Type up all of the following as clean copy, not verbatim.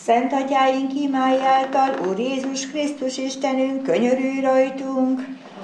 Szent Atyáink imái által, Úr Jézus Krisztus Istenünk, könyörülj rajtunk.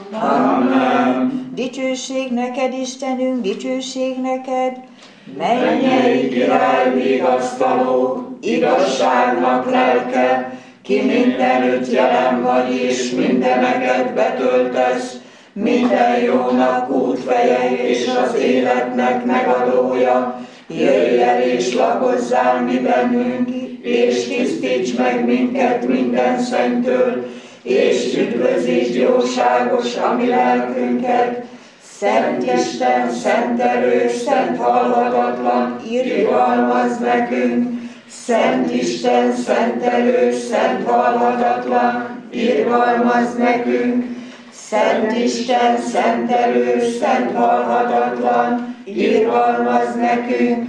Amen. Dicsőség neked, Istenünk, dicsőség neked. Mennyei király, vigasztaló, igazságnak lelke, ki mindenütt jelen vagy és mindeneket betöltesz, minden jónak útfeje és az életnek megadója, jöjj el és lakozzál mi bennünk, és tisztíts meg minket minden szentől, és üdvözítsd jóságos a mi lelkünket. Szent Isten, szent erős, szent halhatatlan, irgalmazz nekünk! Szent Isten, szent erős, szent halhatatlan, irgalmazz nekünk! Szent Isten, szent erős, szent halhatatlan, irgalmazz nekünk!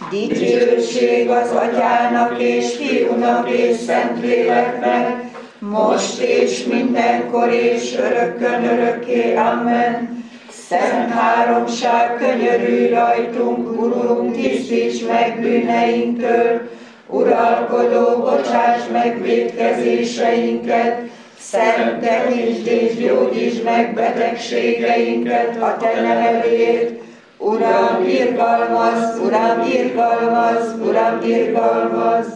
Dicsőség az Atyának és Fiúnak és Szentléleknek, most és mindenkor és örökkön örökké. Amen. Szent Háromság, könyörülj rajtunk, Urunk, tisztíts meg bűneinktől, uralkodó, bocsáss meg vétkezéseinket, szentenítsd és gyógyítsd meg betegségeinket a Te nevedért. Uram, irgalmazz, Uram, irgalmazz, Uram, irgalmazz!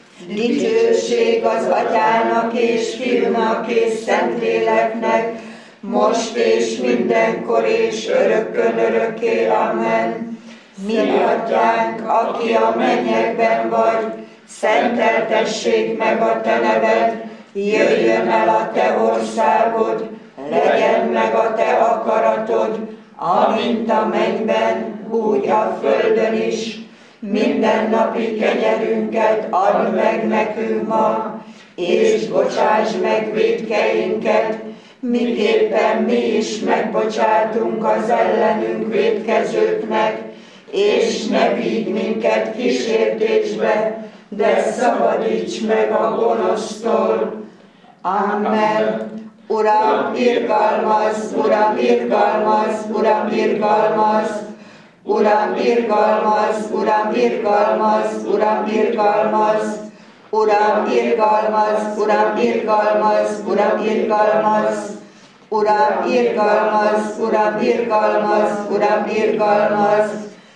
Dicsőség az Atyának és Fiúnak és Szentléleknek, most és mindenkor és örökkön örökké. Amen. Mi Atyánk, aki a mennyekben vagy, szenteltessék meg a Te neved, jöjjön el a Te országod, legyen meg a Te akaratod, amint a mennyben, úgy a földön is. Mindennapi kenyerünket add meg nekünk ma, és bocsáss meg vétkeinket, miképpen mi is megbocsátunk az ellenünk vétkezőknek, és ne vigy minket kísértésbe, de szabadíts meg a gonosztól. Amen. Uram, irgalmazz, Uram, irgalmazz, Uram, irgalmazz! Uram, irgalmazz, Uram, irgalmazz, Uram, irgalmazz! Uram, irgalmazz, Uram, irgalmazz, Uram, irgalmazz! Uram, irgalmazz, Uram, irgalmazz, Uram, irgalmazz!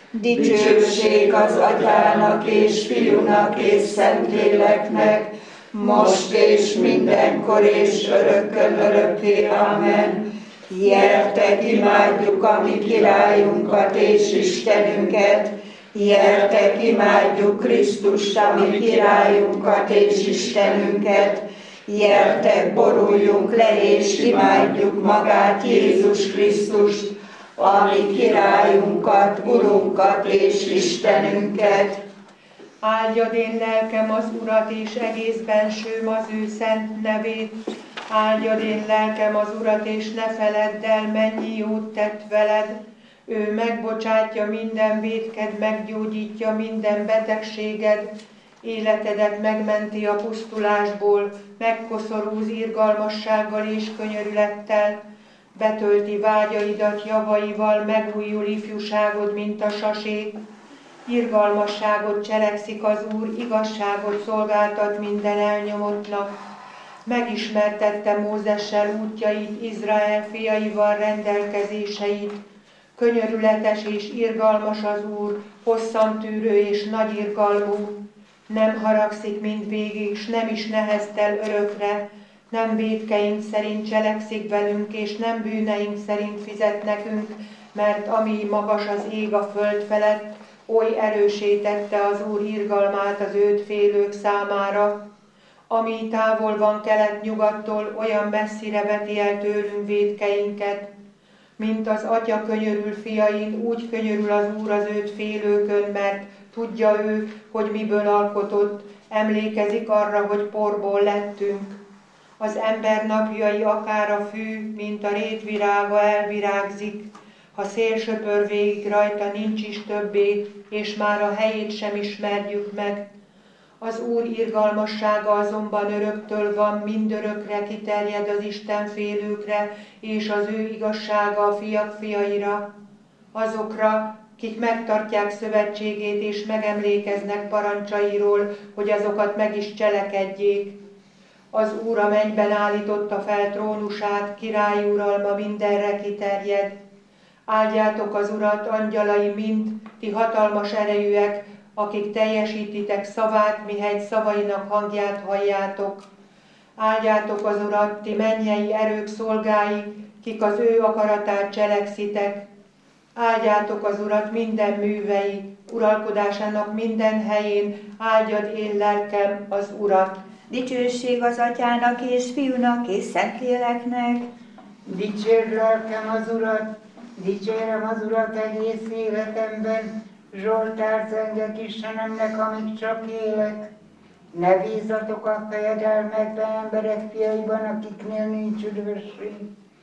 Dicsőség az Atyának és Fiúnak és Szentléleknek, most és mindenkor és örökkön örökké. Amen. Gyertek, imádjuk a mi királyunkat és Istenünket, gyertek, imádjuk Krisztust, a mi királyunkat és Istenünket, gyertek, boruljunk le és imádjuk magát, Jézus Krisztust, a mi királyunkat, Urunkat és Istenünket. Áldjad én lelkem az Urat, és egész bensőm az ő szent nevét. Áldjad én lelkem az Urat, és ne feledd el, mennyi jót tett veled. Ő megbocsátja minden vétked, meggyógyítja minden betegséged, életedet megmenti a pusztulásból, megkoszorúz irgalmassággal és könyörülettel, betölti vágyaidat javaival, megújul ifjúságod, mint a sasé. Irgalmasságot cselekszik az Úr, igazságot szolgáltat minden elnyomottnak. Megismertette Mózessel útjait, Izrael fiaival rendelkezéseit. Könyörületes és irgalmas az Úr, hosszantűrő és nagyirgalmú. Nem haragszik mindvégig, s nem is neheztel örökre. Nem vétkeink szerint cselekszik velünk, és nem bűneink szerint fizet nekünk, mert ami magas az ég a föld felett, oly erőssé tette az Úr irgalmát az őt félők számára. Ami távol van kelet-nyugattól, olyan messzire veti el tőlünk vétkeinket. Mint az Atya könyörül fiain, úgy könyörül az Úr az őt félőkön, mert tudja ő, hogy miből alkotott, emlékezik arra, hogy porból lettünk. Az ember napjai akár a fű, mint a rétvirága elvirágzik, ha szél söpör végig rajta, nincs is többé, és már a helyét sem ismerjük meg. Az Úr irgalmassága azonban öröktől van, mindörökre kiterjed az Istenfélőkre, és az ő igazsága a fiak fiaira, azokra, kik megtartják szövetségét és megemlékeznek parancsairól, hogy azokat meg is cselekedjék. Az Úr a mennyben állította fel trónusát, király uralma mindenre kiterjed. Áldjátok az Urat, angyalai mind, ti hatalmas erejűek, akik teljesítitek szavát, mihegy szavainak hangját halljátok. Áldjátok az Urat, ti mennyei erők szolgái, kik az ő akaratát cselekszitek. Áldjátok az Urat minden művei, uralkodásának minden helyén, áldjad én lelkem az Urat. Dicsőség az Atyának és Fiúnak és Szentléleknek. Dicsérd lelkem az Urat, dicsérem az Urat egész életemben, Zsoltár zengek Istenemnek, amíg csak élek. Ne bízzatok a fejedelmekben, emberek fiaiban, akiknél nincs üdvösség.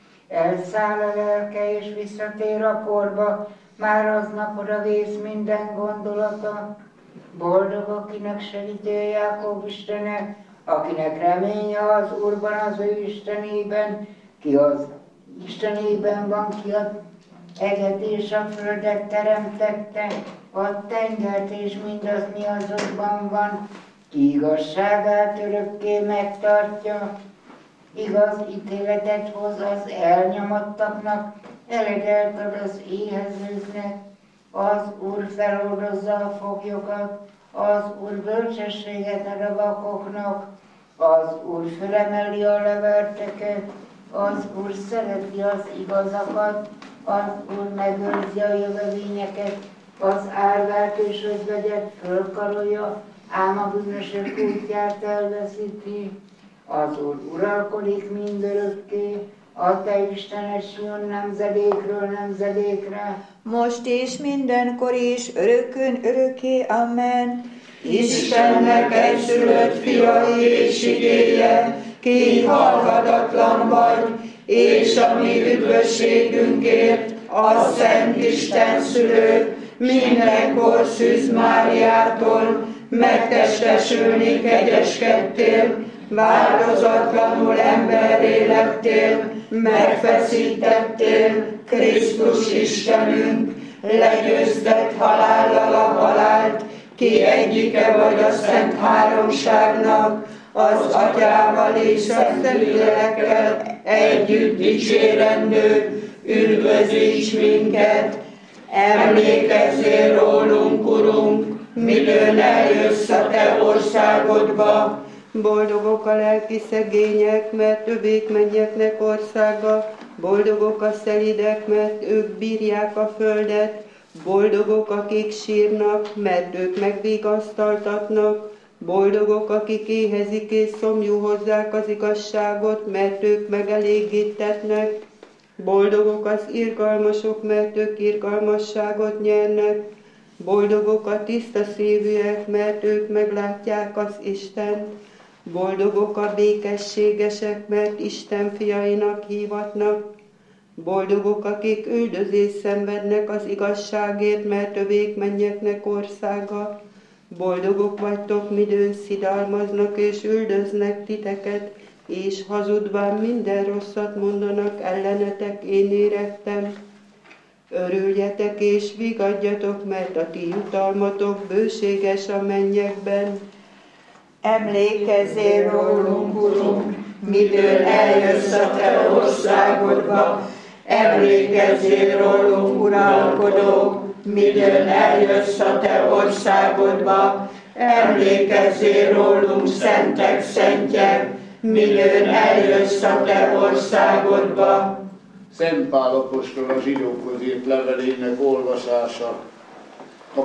Elszáll a lelke és visszatér a porba, már aznap oda vész minden gondolata. Boldog, akinek segítő Jákob Istene, akinek reménye az Úrban, az ő Istenében, ki az Istenében van, ki az eget és a földet teremtette, a tengert és mindaz, mi azokban van, ki igazságát örökké megtartja, igaz ítéletet hoz az elnyomottaknak, elegelt ad az éhezőknek, az Úr feloldozza a foglyokat, az Úr bölcsességet ad a vakoknak, az Úr felemeli a leverteket, az Úr szereti az igazakat, az Úr megőrzi a jövevényeket, az árvát és özvegyet fölkarolja, ám a bűnösök útját elveszíti. Az Úr uralkodik mindörökké, a te Istened Sion nemzedékről nemzedékre. Most és mindenkor és örökön örökké. Amen. Istennek egyszülött fiai és igéje, ki halhatatlan vagy, és a mi üdvösségünkért a Szent Isten szülő mindenkor Szűz Máriától megtestesülni kegyeskedtél, változatlanul emberré lettél, megfeszítettél, Krisztus Istenünk, legyőzted halállal a halált, ki egyike vagy a Szent Háromságnak, az Atyával és Szentlélekkel együtt dicsérendő, üdvözíts minket. Emlékezzél rólunk, Urunk, midőn eljössz a te országodba. Boldogok a lelki szegények, mert övék mennyeknek országa. Boldogok a szelídek, mert ők bírják a földet. Boldogok, akik sírnak, mert ők megvigasztaltatnak. Boldogok, akik éhezik és szomjú hozzák az igazságot, mert ők megelégítetnek. Boldogok az irgalmasok, mert ők irgalmasságot nyernek. Boldogok a tiszta szívűek, mert ők meglátják az Istent. Boldogok a békességesek, mert Isten fiainak hívatnak. Boldogok, akik üldözést szenvednek az igazságért, mert övék mennyeknek országa. Boldogok vagytok, midőn szidalmaznak és üldöznek titeket, és hazudván minden rosszat mondanak ellenetek, én érettem. Örüljetek és vigadjatok, mert a ti jutalmatok bőséges a mennyekben. Emlékezzél rólunk, Urunk, midőn eljössz a te országodba. Emlékezzél rólunk, uralkodó, midőn eljössz a te országodba. Emlékezzél rólunk, szentek szentje, midőn eljössz a te országodba. Szent Pál apostol a zsidókhoz írt levelének olvasása. A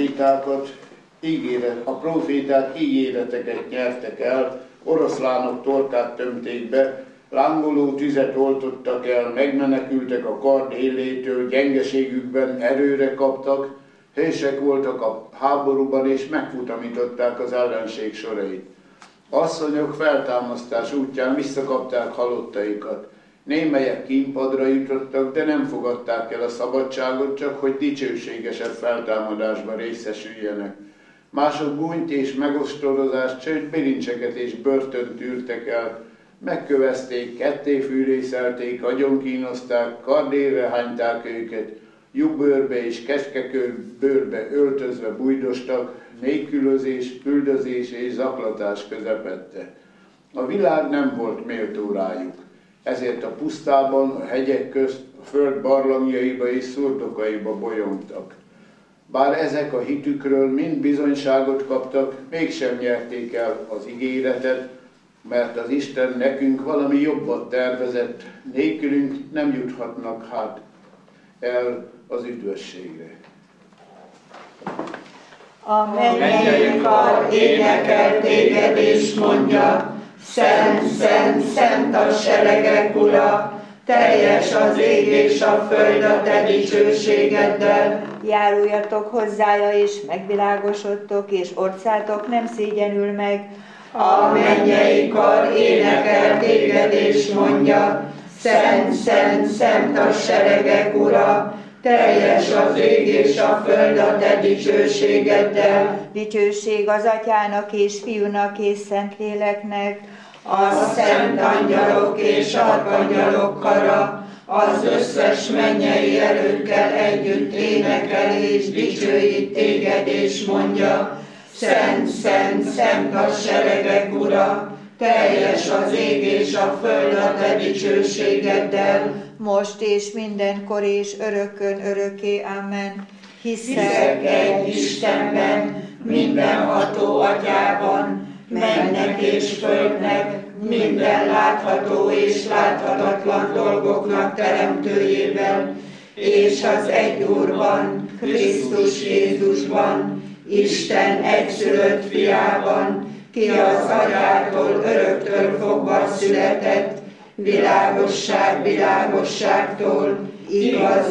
proféták ígéreteket nyertek el, oroszlánok torkát tömték be, lángoló tüzet oltottak el, megmenekültek a kard élétől, gyengeségükben erőre kaptak, hősek voltak a háborúban és megfutamították az ellenség sorait. Asszonyok feltámasztás útján visszakapták halottaikat. Némelyek kínpadra jutottak, de nem fogadták el a szabadságot, csak hogy dicsőségesebb feltámadásban részesüljenek. Mások gúnyt és megostorozást, sőt bilincseket és börtönt tűrtek el. Megkövezték, kettéfűrészelték, agyonkínozták, kardérre hányták őket, lyukbőrbe és keskekőbőrbe öltözve bújdostak, nélkülözés, üldözés és zaklatás közepette. A világ nem volt méltó rájuk, ezért a pusztában, a hegyek közt, a föld barlangjaiba és szurdokaiba bolyongtak. Bár ezek a hitükről mind bizonyságot kaptak, mégsem nyerték el az ígéretet, mert az Isten nekünk valami jobbat tervezett, nélkülünk nem juthatnak hát el az üdvösségre. A mennyei kar énekel téged és mondja, Szent, szent, szent a seregek ura, teljes az ég és a föld a te dicsőségeddel. Járuljatok hozzája, és megvilágosodtok, és orcátok nem szégyenül meg. A mennyei kar énekel téged és mondja, Szent, szent, szent a seregek ura, teljes az ég és a föld a te dicsőségeddel. Dicsőség az Atyának és Fiúnak és Szentléleknek, A szent angyalok és arkangyalok kara, az összes mennyei erőkkel együtt énekel és dicsőít téged és mondja, Szent, szent, szent a seregek ura, teljes az ég és a föld a te dicsőségeddel. most és mindenkor és örökkön örökké. Amen. Hiszek egy Istenben, mindenható Atyában, mennek és földnek, minden látható és láthatatlan dolgoknak teremtőjével, és az egy Úrban, Krisztus Jézusban, Isten egyszülött fiában, ki az Atyától öröktől fogva született, világosság világosságtól, igaz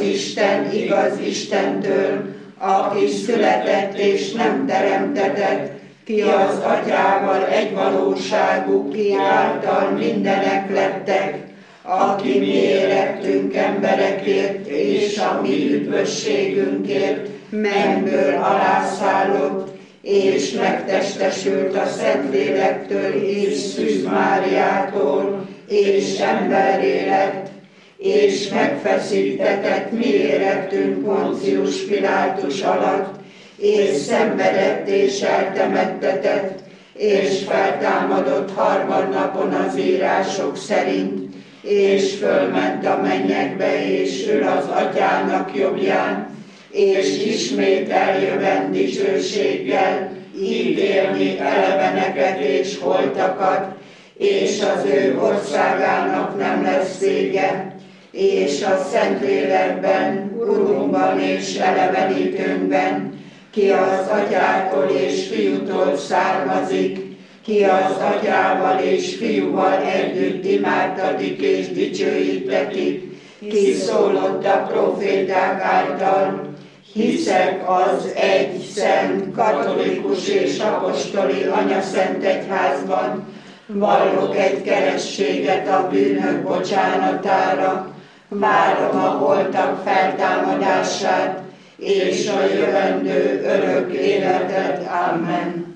Istentől, aki született és nem teremtetett, ki az Atyával egy valóságú, ki által mindenek lettek, aki mi érettünk emberekért, és a mi üdvösségünkért mennyből alászállott, és megtestesült a Szentlélektől és Szűz Máriától, és emberré lett, és megfeszítetett mi érettünk Poncius Pilátus alatt, és szenvedett és eltemettetett, és feltámadott harmadnapon az írások szerint, és fölment a mennyekbe, és ül az Atyának jobbján, és ismét eljövend dicsőséggel, ítélni eleveneket és holtakat, és az ő országának nem lesz vége, és a Szentlélekben, Urunkban és elevenítőnkben, ki az Atyától és Fiútól származik, ki az Atyával és Fiúval együtt imádtatik és dicsőítetik, ki szólott a proféták által. Hiszek az egy szent, katolikus és apostoli anyaszent egyházban, vallok egy keresztséget a bűnök bocsánatára, várom a holtak feltámadását, és a jövendő örök életet. Amen.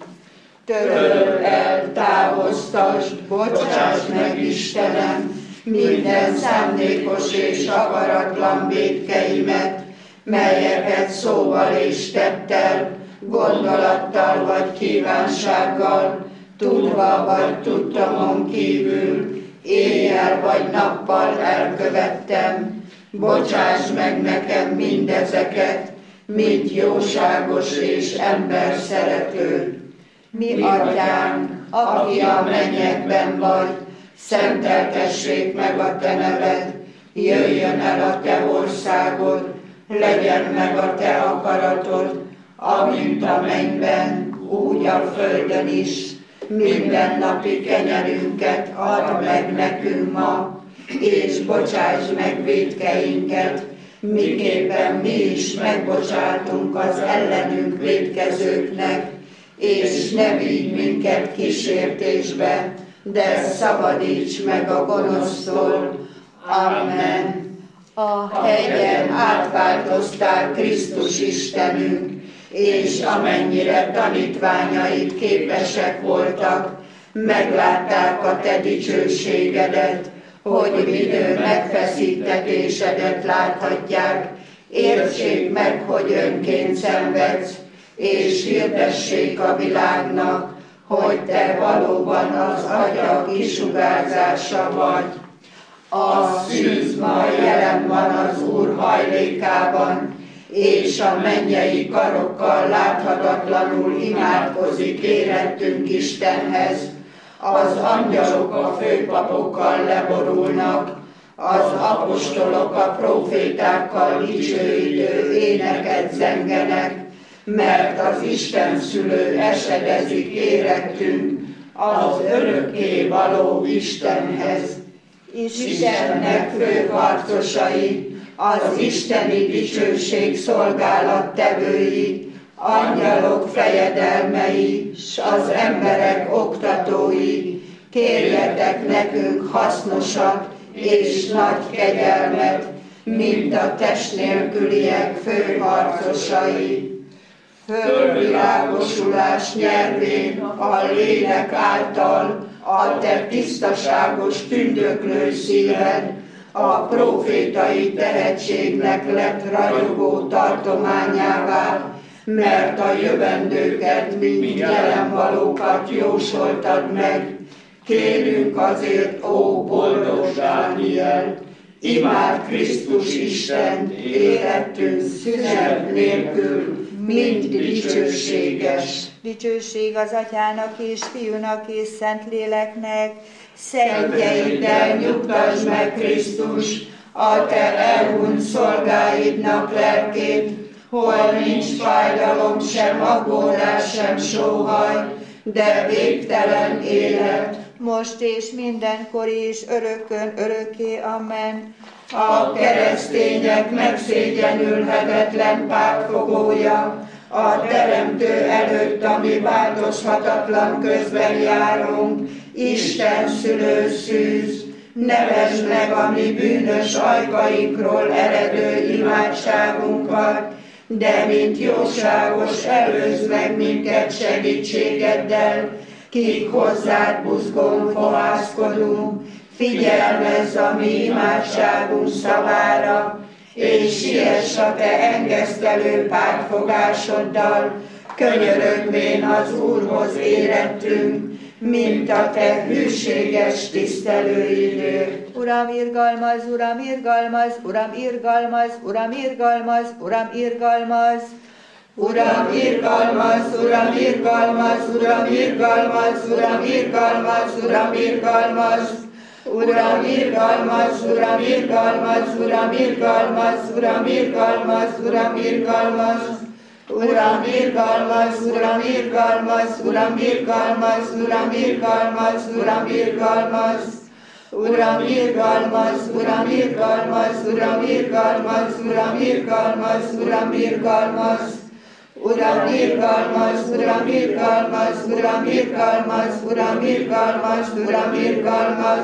Töröld el, távoztasd, bocsáss meg, Istenem, minden szándékos és akaratlan vétkeimet, melyeket szóval és tettel, gondolattal vagy kívánsággal, tudva vagy tudtomon kívül, éjjel vagy nappal elkövettem. Bocsáss meg nekem mindezeket, mint jóságos és ember szerető. Mi Atyánk, aki a mennyekben vagy, szenteltessék meg a te neved, jöjjön el a te országod, legyen meg a te akaratod, amint a mennyben, úgy a földön is. Mindennapi kenyerünket add meg nekünk ma, és bocsáss meg vétkeinket, miképpen mi is megbocsátunk az ellenünk vétkezőknek, és ne vigy minket kísértésbe, de szabadíts meg a gonosztól. Amen. A hegyen átváltoztál Krisztus Istenünk, és amennyire tanítványaid képesek voltak, meglátták a te dicsőségedet, hogy midő megfeszítetésedet láthatják, Értsék meg, hogy önként szenvedsz, és hirdessék a világnak, hogy te valóban az Atya kisugárzása vagy. A szűz ma jelen van az Úr hajlékában, és a mennyei karokkal láthatatlanul imádkozik érettünk Istenhez. Az angyalok a főpapokkal leborulnak, az apostolok a profétákkal dicsőítő éneket zengenek, mert az Isten szülő esedezik érettünk az örökké való Istenhez. Istennek főharcosai, az isteni dicsőség szolgálattevői, angyalok fejedelmei, s az emberek oktatói, kérjetek nekünk hasznosat és nagy kegyelmet, mint a test nélküliek főharcosai. Fölvilágosulás nyervén a lélek által a te tisztaságos tündöklő szíved a profétai tehetségnek lett ragyogó tartományává, mert a jövendőket, mint jelenvalókat jósoltad meg. Kérünk azért, ó boldog Dániel, imád Krisztus Istent érettünk szünet nélkül, mind dicsőséges. Dicsőség az Atyának és Fiúnak és Szentléleknek, Szentjeiddel nyugtasd meg Krisztus, a te elhunyt szolgáidnak lelkét, hol nincs fájdalom, sem aggódás, sem sóhaj, de végtelen élet. most és mindenkor és örökkön örökké. Amen. A keresztények megszégyenülhetetlen pártfogója, a Teremtő előtt, ami változhatatlan közben járunk, Isten szülő szűz, nevesd meg a mi bűnös ajkainkról eredő imádságunkat, de mint jóságos előzd meg minket segítségeddel, kik hozzád buzgón fohászkodunk, figyelmezz a mi imádságunk szavára, és siess a te engesztelő pártfogásoddal, könyörögvén az Úrhoz érettünk, mint a te hűséges tisztelőidő. Uram, irgalmaz, Uram, irgalmaz, Uram, irgalmaz, Uram, irgalmaz, Uram, irgalmaz. Uram, irgalmaz, Uram, irgalmaz, Uram, irgalmaz, Uram, irgalmaz, Uram, irgalmaz. Uram, irgalmaz, Uram, irgalmaz, Uram, irgalmaz, Uram, irgalmaz, Uram, irgalmaz. Uram, irgalmaz, Uram, irgalmaz, Uram, irgalmaz, Uram, irgalmaz, Uram, irgalmaz. Uram, irgalmaz, Uram, irgalmaz, Uram, irgalmaz, Uram, irgalmaz, Uram, irgalmaz. Uram, irgalmaz, Uram, irgalmaz, Uram, irgalmaz, Uram, irgalmaz, Uram, irgalmaz.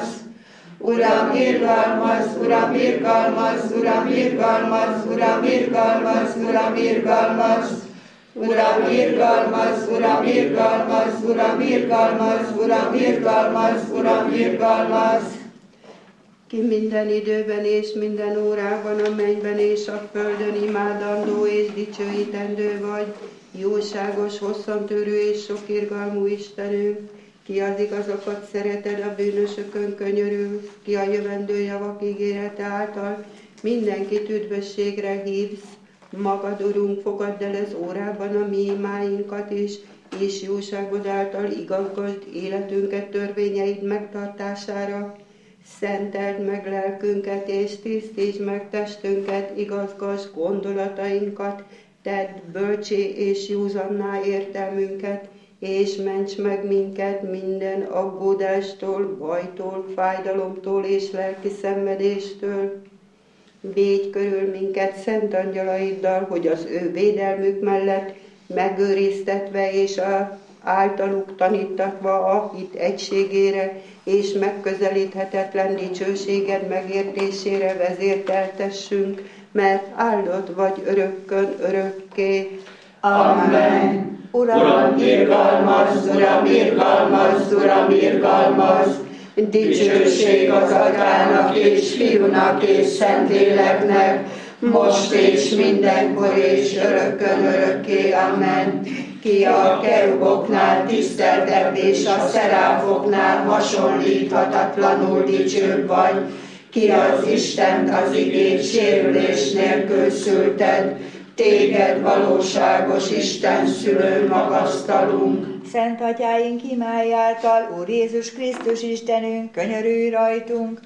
Uram, irgalmaz, Uram, irgalmaz, Uram, irgalmaz, Uram, irgalmaz, Uram, irgalmaz. Uram, irgalmaz, Uram, irgalmaz, Uram, irgalmaz, Uram, irgalmaz, Uram, irgalmaz. Ki minden időben és minden órában a mennyben és a földön imádandó és dicsőítendő vagy, jóságos, hosszantörő és sokirgalmú Istenünk, ki az igazokat szereted, a bűnösökön könyörül, ki a jövendő javak ígérete által mindenkit üdvösségre hívsz. Magad, Urunk, fogadd el az órában a mi imáinkat is, és jóságod által igazgasd életünket törvényeid megtartására. Szenteld meg lelkünket, és tisztítsd meg testünket, igazgasd gondolatainkat, tedd bölcsé és józanná értelmünket, és ments meg minket minden aggódástól, bajtól, fájdalomtól és lelki szenvedéstől. Védj körül minket szent angyalaiddal, hogy az ő védelmük mellett megőriztetve és általuk tanítatva a hit egységére és megközelíthetetlen dicsőséged megértésére vezérteltessünk, mert áldott vagy örökkön örökké. Amen. Uram, irgalmaz, Uram, irgalmaz, Uram, irgalmaz. Dicsőség az Atyának és Fiúnak és Szentléleknek, most és mindenkor és örökkön örökké. Amen. Ki a keruboknál tiszteltebb és a szeráfoknál hasonlíthatatlanul dicsőbb vagy, ki az Istent az igét sérülés nélkül szülted, téged valóságos Isten szülő magasztalunk. Szent Atyáink imájáltal, Úr Jézus Krisztus Istenünk, könyörülj rajtunk.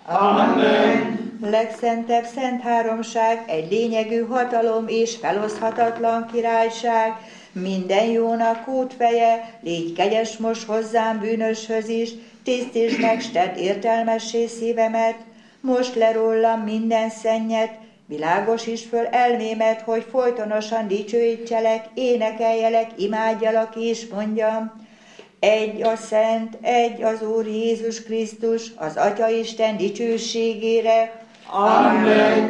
Amen. Legszentebb Szent Háromság, egy lényegű hatalom és feloszthatatlan királyság, minden jónak útfeje, légy kegyes most hozzám bűnöshöz is, tisztítsd meg, s tedd értelmessé szívemet, most le rólam minden szennyet, világosíts föl elmémet, hogy folytonosan dicsőítselek, énekeljelek, imádjalak és mondjam. Egy a Szent, egy az Úr Jézus Krisztus, az Atyaisten dicsőségére. Amen.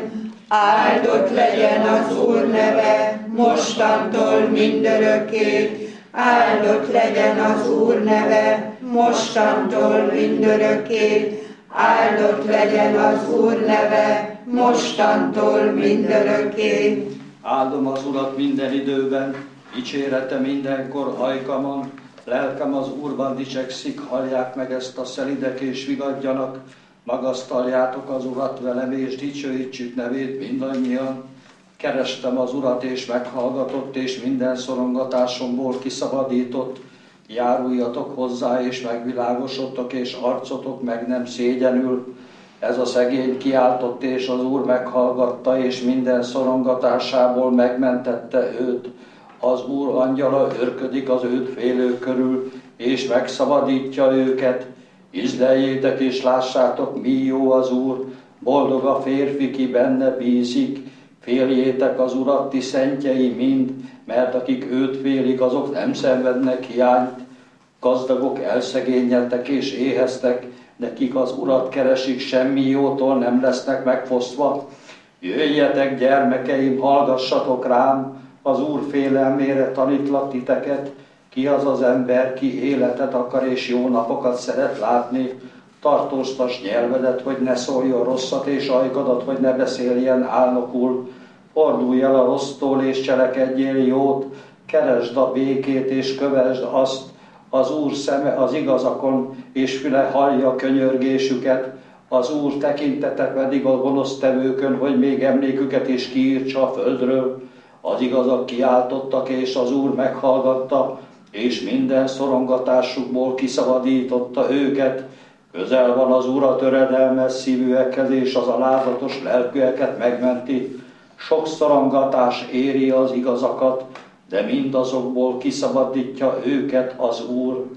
Áldott legyen az Úr neve, mostantól mindörökké. Áldott legyen az Úr neve, mostantól mindörökké. Áldott legyen az Úr neve, mostantól mindörökké. Áldom az Urat minden időben, dicsérete mindenkor hajkamon, lelkem az Úrban dicsekszik, hallják meg ezt a szelidek és vigadjanak, magasztaljátok az Urat velem és dicsőítsük nevét mindannyian. Kerestem az Urat és meghallgatott és minden szorongatásomból kiszabadított. Járuljatok hozzá és megvilágosodtok és arcotok meg nem szégyenül. Ez a szegény kiáltott és az Úr meghallgatta és minden szorongatásából megmentette őt. Az Úr angyala őrködik az őt félők körül és megszabadítja őket. Ízleljétek és lássátok, mi jó az Úr, boldog a férfi, ki benne bízik. Féljétek az Urat, ti szentjei mind, mert akik őt félik, azok nem szenvednek hiányt. Gazdagok elszegényedtek és éheztek, de kik az Urat keresik, semmi jótól nem lesznek megfosztva. Jöjjetek, gyermekeim, hallgassatok rám, az Úr félelmére tanítlak titeket. Ki az az ember, ki életet akar és jó napokat szeret látni? Tartóztasd nyelvedet, hogy ne szóljon rosszat, és ajkadat, hogy ne beszéljen álnokul. Fordulj el a rossztól és cselekedjél jót, keresd a békét és kövesd azt. Az Úr szeme az igazakon, és füle hallja könyörgésüket. Az Úr tekintete pedig a gonosztevőkön, hogy még emléküket is kiírtsa a földről. Az igazak kiáltottak, és az Úr meghallgatta, és minden szorongatásukból kiszabadította őket. Közel van az Úr a töredelmes szívűekhez, és az alázatos lelkűeket megmenti. Sok szorongatás éri az igazakat, de mindazokból kiszabadítja őket az Úr.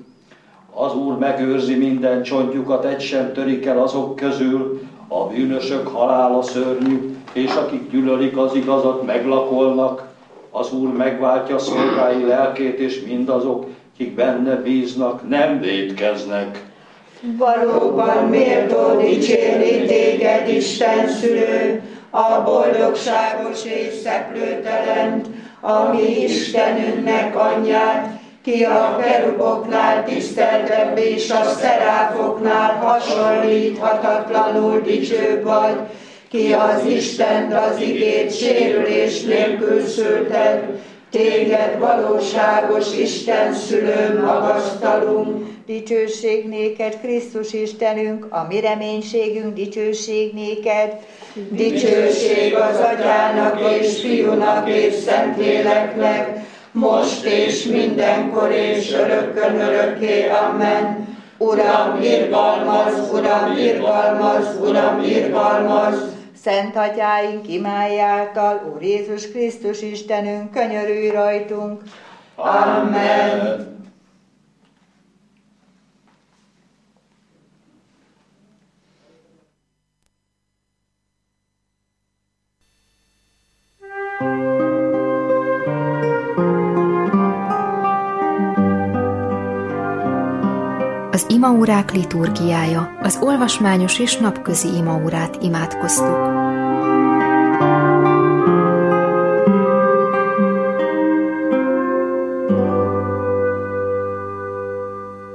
Az Úr megőrzi minden csontjukat, egy sem törik el azok közül. A bűnösök halála szörnyű, és akik gyűlölik az igazat, meglakolnak. Az Úr megváltja szolgái lelkét, és mindazok, kik benne bíznak, nem vétkeznek. Valóban méltó dicsérni téged, Isten szülő, a boldogságos és szeplőtelent, a mi Istenünknek anyját, ki a keruboknál tiszteltebb és a szeráfoknál hasonlíthatatlanul dicsőbb vagy, ki az Istent az igét sérülés nélkül szülted, téged valóságos Isten szülő magasztalunk. Dicsőség néked, Krisztus Istenünk, a mi reménységünk, dicsőség néked. Dicsőség az Atyának és Fiúnak és Szentléleknek, most és mindenkor és örökkön örökké. Amen. Uram, irgalmaz, Uram, irgalmaz, Uram, irgalmaz. Szent Atyáink imájáltal, Úr Jézus Krisztus Istenünk, könyörülj rajtunk. Amen. Az imaórák liturgiája, az olvasmányos és napközi imaórát imádkoztuk.